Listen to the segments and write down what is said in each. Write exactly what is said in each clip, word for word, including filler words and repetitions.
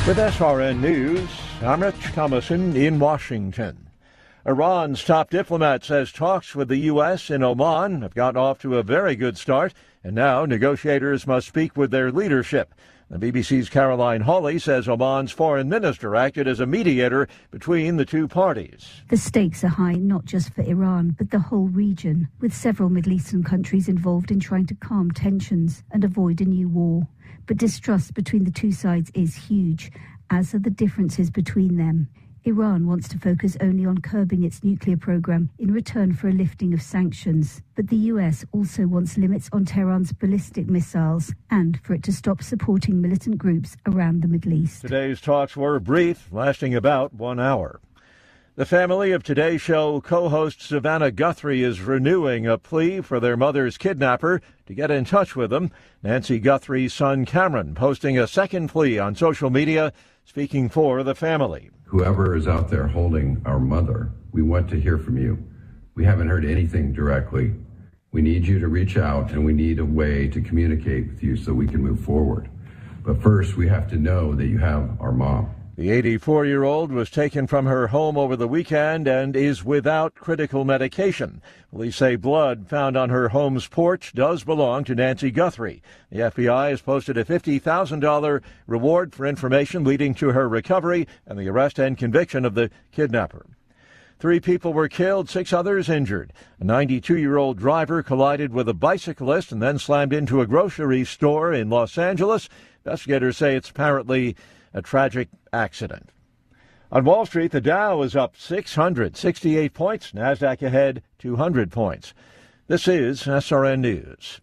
With S R N News, I'm Rich Thomason in Washington. Iran's top diplomat says talks with the U S in Oman have gotten off to a very good start, and now negotiators must speak with their leadership. The B B C's Caroline Hawley says Oman's foreign minister acted as a mediator between the two parties. The stakes are high, not just for Iran, but the whole region, with several Middle Eastern countries involved in trying to calm tensions and avoid a new war. But distrust between the two sides is huge, as are the differences between them. Iran wants to focus only on curbing its nuclear program in return for a lifting of sanctions. But the U S also wants limits on Tehran's ballistic missiles and for it to stop supporting militant groups around the Middle East. Today's talks were brief, lasting about one hour. The family of Today Show co-host Savannah Guthrie is renewing a plea for their mother's kidnapper to get in touch with them. Nancy Guthrie's son Cameron posting a second plea on social media, speaking for the family. Whoever is out there holding our mother, we want to hear from you. We haven't heard anything directly. We need you to reach out, and we need a way to communicate with you so we can move forward. But first, we have to know that you have our mom. The eighty-four-year-old was taken from her home over the weekend and is without critical medication. Police say blood found on her home's porch does belong to Nancy Guthrie. The F B I has posted a fifty thousand dollars reward for information leading to her recovery and the arrest and conviction of the kidnapper. Three people were killed, six others injured. A ninety-two-year-old driver collided with a bicyclist and then slammed into a grocery store in Los Angeles. Investigators say it's apparently a tragic accident. On Wall Street, the Dow is up six hundred sixty-eight points, NASDAQ ahead two hundred points. This is S R N News.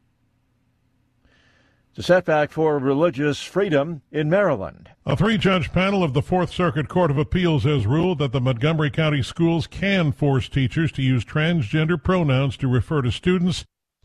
It's a setback for religious freedom in Maryland. A three-judge panel of the Fourth Circuit Court of Appeals has ruled that the Montgomery County schools can force teachers to use transgender pronouns to refer to students,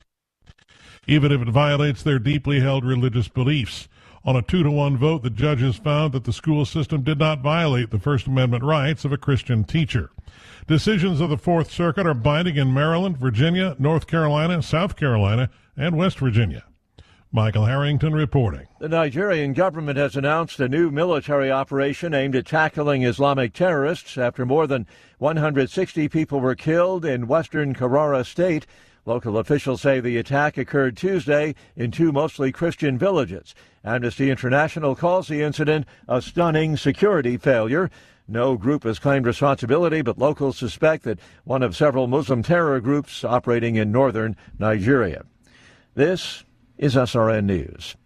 even if it violates their deeply held religious beliefs. On a two-to-one vote, the judges found that the school system did not violate the First Amendment rights of a Christian teacher. Decisions of the Fourth Circuit are binding in Maryland, Virginia, North Carolina, South Carolina, and West Virginia. Michael Harrington reporting. The Nigerian government has announced a new military operation aimed at tackling Islamic terrorists after more than one hundred sixty people were killed in western Karara State. Local officials say the attack occurred Tuesday in two mostly Christian villages. Amnesty International calls the incident a stunning security failure. No group has claimed responsibility, but locals suspect that one of several Muslim terror groups operating in northern Nigeria. This is S R N News.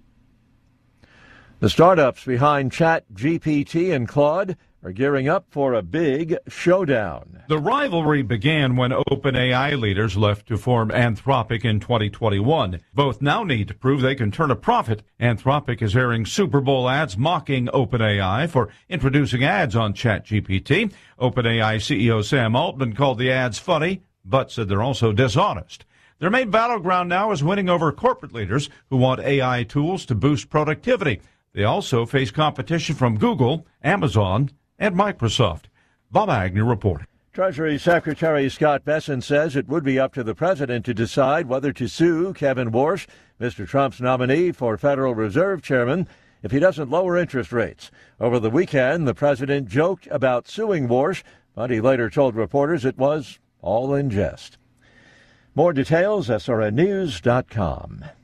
The startups behind ChatGPT and Claude are gearing up for a big showdown. The rivalry began when OpenAI leaders left to form Anthropic in twenty twenty-one. Both now need to prove they can turn a profit. Anthropic is airing Super Bowl ads mocking OpenAI for introducing ads on ChatGPT. OpenAI C E O Sam Altman called the ads funny, but said they're also dishonest. Their main battleground now is winning over corporate leaders who want A I tools to boost productivity. They also face competition from Google, Amazon, and Microsoft. Bob Agnew reporting. Treasury Secretary Scott Bessent says it would be up to the president to decide whether to sue Kevin Warsh, Mister Trump's nominee for Federal Reserve Chairman, if he doesn't lower interest rates. Over the weekend, the president joked about suing Warsh, but he later told reporters it was all in jest. More details, S R N news dot com.